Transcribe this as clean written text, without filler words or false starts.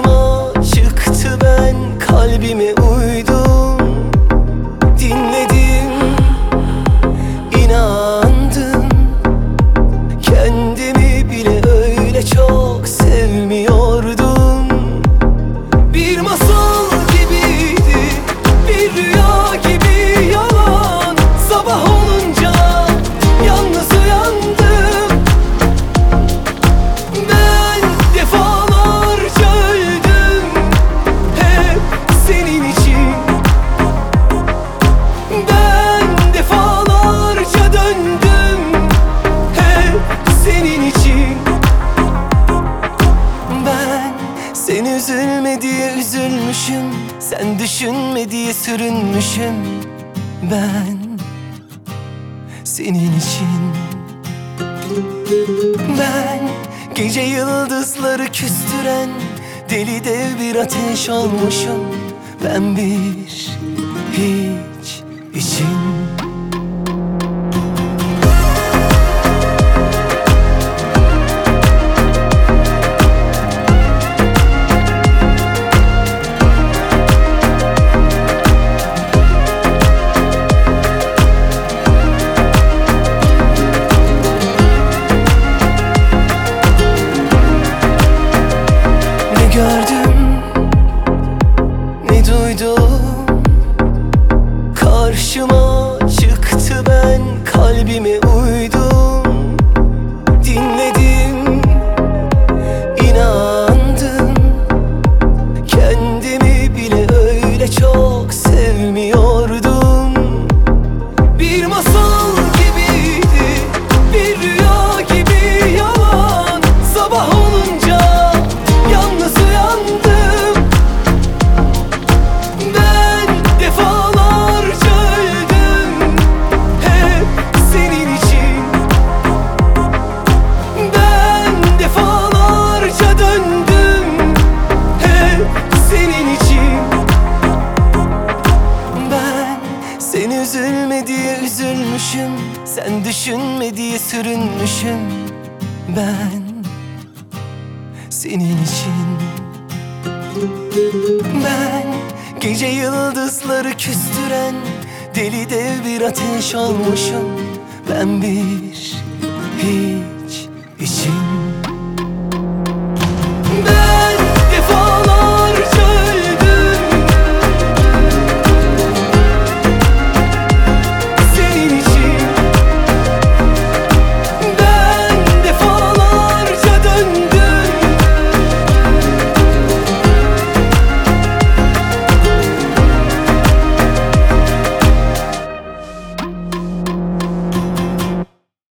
Karşıma çıktı, ben kalbime uydum. Dinledim, inandım. Kendimi bile öyle çok sevmiyordum. Bir masal gibiydi, bir rüya gibi yalan. Sabah olunca yalnız uyandım. Ben defalarca öldüm, hep senin için. Ben defalarca döndüm, hep senin için. Ben sen üzülme diye üzülmüşüm, sen düşünme diye sürünmüşüm. Ben senin için. Ben gece yıldızları küstüren deli dev bir ateş olmuşum. Ben bir hiç için. Gördüm, ne duydum. Karşıma çıktı, ben kalbime uydum. Dinledim, inandım. Kendimi bile öyle çok sevmiyordum. Bir masal gibiydi, bir rüya gibi yalan. Sabah olunca yalnız uyandım. Ben defalarca öldüm, hep senin için. Ben defalarca döndüm, hep senin için. Ben sen üzülme diye üzülmüşüm, sen düşünme diye sürünmüşüm. Ben senin için. Ben gece yıldızları küstüren deli dev bir ateş olmuşum. Ben bir